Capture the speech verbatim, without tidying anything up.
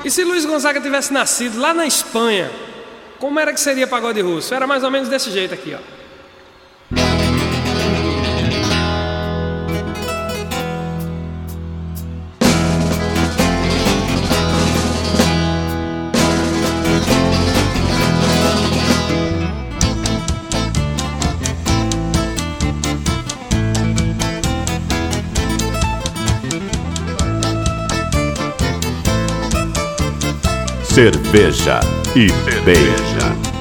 E se Luiz Gonzaga tivesse nascido lá na Espanha, como era que seria pagode russo? Era mais ou menos desse jeito aqui, ó. Cerveja e Beija.